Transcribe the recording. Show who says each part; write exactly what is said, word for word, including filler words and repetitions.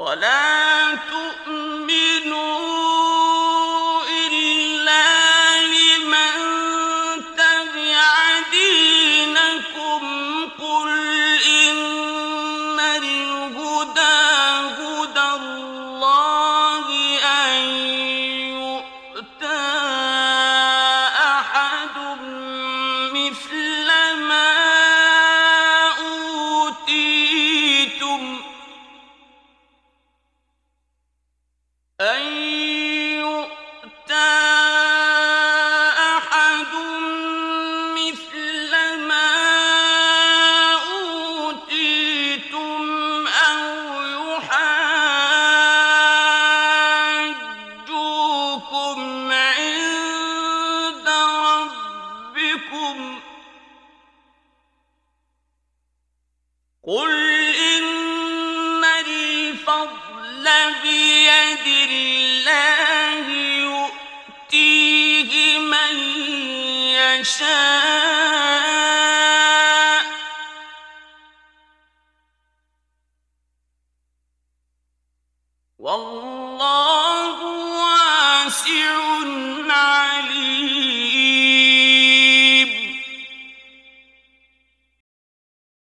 Speaker 1: ولا تؤمنوا إلا لمن تبع دينكم قل إن الهدى هدى الله أن يؤتى أحد مثل ما أوتيتم أن يؤتى أحد مثل ما أوتيتم أو يحاجوكم عند ربكم قل إن الفضل بيد الله يؤتيه من يشاء والله واسع